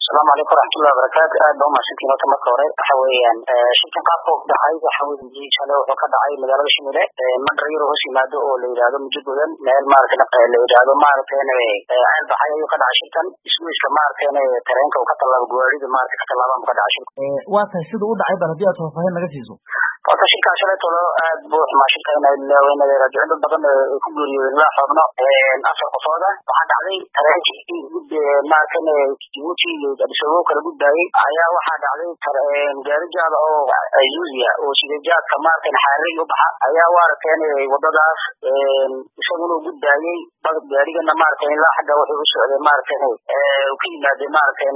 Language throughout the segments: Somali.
السلام عليكم ورحمة الله وبركاته. دوما شكلنا تمكوري حويا شكل قابو دحي وحوي دي شلو وقد عي مجال الشمولة من ريره وشي ما دو اللي هذا مجددا ما المارك نقل اللي هذا مارك هنا عيل بحي وقد عشرة اسمه اسم مارك هنا ترينك وقد الله بجواري مارك قد الله وقد عشرة واسه سيد وضع عبر هدية توفاهين لغسيسو horta shirka shalayto aad buu xamaashayna ilaa wayna raajicin badan ku guuriyay la xubno afar qofooda waxa dhacday tareenkii gud markan Djibouti iyo Addis-Ababa kala gudbay ayaa waxa dhacday gaarijaada oo ayuusiya oo sideejaadka markan xaaray u baxa ayaa waarteen wadadaas isaguna gudbayay bad gaarigana markan ilaa xagga wuxuu u socday markan ku yimaadey markan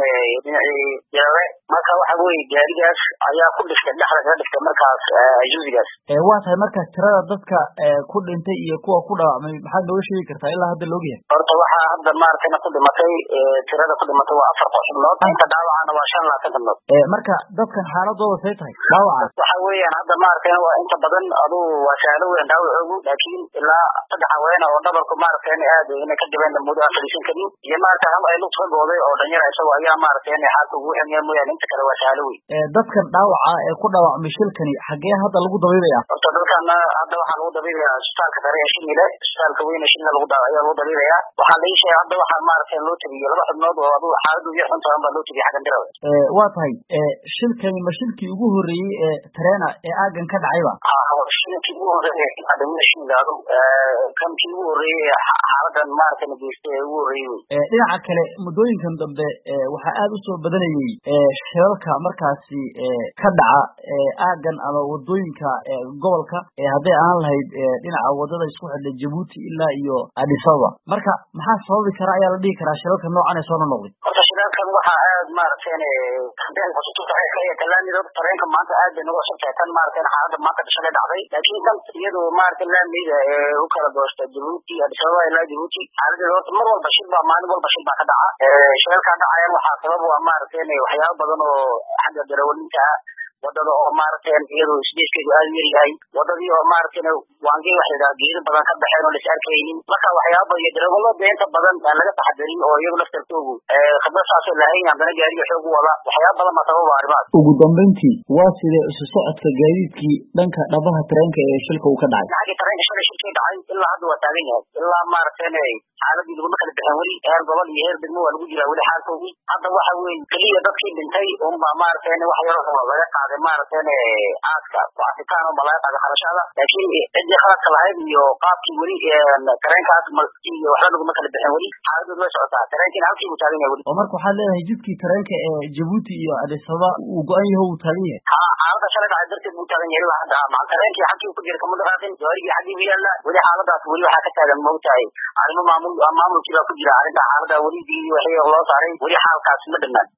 yawe marka waxa weey gaarigaas ayaa ku dhistay dhaxda markaas ayuusigaas waa tahay markaas tirada dadka ku dhintay iyo kuwa ku dhaawacmay maxaad nooga sheegi kartaa ilaa hadda loo yahay horta waxa hadda maartayna ku dhimatay tirada ku dhimatay waa 4 qof inta dhaawacana waa 5 qof marka dadkan xaaladooda say tahay dhaawaca waxa weeyaan hadda maartayna waa inta badan aduu waa saalo weyn dhaawacoodu laakiin ilaa 3 haween oo dhabarku maartayna aad inay ka dibeen muddo afariisan kadib iyo maartayna ay lug soo gooday oo dhanyar isagoo ayaa maartayna xaalku ugu ximiyay mooyaan inta kale waa saalo weyn dadkan dhaawaca ee ku dhaawacmay shilkani xagee hadda lagu dabiibaya horta dadkan hadda waxa lagu dabiibaya isbitaalka Dareere Shimile isbitaalka weyn Shimile lagu dabiibaya waxa la sheegay hadda waxa maartayna loo tabiyay laba xubnood oo aduu xaaladu iyo xuntaan baa loo tabiyay xagan daraw waa tahay shilkani ma shilkii ugu horeeyay ee tareena ee aagan ka dhacayba shilkii ugu horeeyay adamada Shimiladu kan kii ugu horeeyay xaaladan maartayna geystay ugu horeeyay dhinaca kale muddooyinkan dambe waxa aad u soo badanayay shilalka markaasi ka dhaca aagan ama wadooyinka gobolka haday aan lahayd dhinaca wadada isku xidhay Djibouti ilaa iyo Addis Ababa marka maxaa sababi kara ayaa la dhigi karaa shilalka noocan ee soo noqday horta shilalkan waxa aad maartayna hadaan ku taxay kalaamida tareenka maanta aad bay nooga socotay tan maartayna xaalada maanta shalay dhacday laakiin tan iyadoo maartayna laamida u kala doostay Djibouti Addis Ababa ilaa Djibouti xaalada horta mar walba shil baa maalin walba shil baa ka dhaca shilalka dhacayaan waxa sabab u ah maartayna waxyaabo badan oo xagga darawaliinta wadada oo maartayna iyadoo isbeeskeedu aad u yahay wadadii oo maartayna waangay wax ila geedo badan ka baxeen oo la arkaynin marka waxyaabo iyo darawalada inta badan laga taxadirin oo iyagu laftarkoodu khibradaas lahayn andana gaariga xoog wada waxyaabo badan ma sabab arrimaha ugu dambeyntii waa sidee isu socodka gaadiidkii dhanka dhabaha tareenka ee shilka uu ka dhacay tareenka shilka dhacay ilaa hadda waa taagan yahay ilaa maartayna xaaladii lagu kala bixin wali heer gobol iyo heer degmo waa lagu jiraa wali xaalkoodu hadda waxa weey kaliya dadkii dhintay oo maartayna wax yar oo laga qaaday maartayna aaska waasitaan oo malaa'ika qarashada laakiin cidii khaladka lahayd iyo qaabkii wali tareenkaas markii waxa lagu kala bixin wali xaaladdu way socotaa tareenkii halkii uu taagan yahay wali oo marka waxaad leedahay jidkii tareenka ee Djibouti iyo Addis Ababa uu go'an yahay uu taagan yahay xaaladda shalay dhacday darteed uu taagan yahay hadda ma tareenkii halkii uu ku jira kama dhaqaaqin gaarigii xagii yaala wali xaaladaas wali waxa ka taagan moogtahay arrimo maamulkiiba ku jira arrinta xaaladda wali waxay loo saaray wali xaalkaas ma dhammaan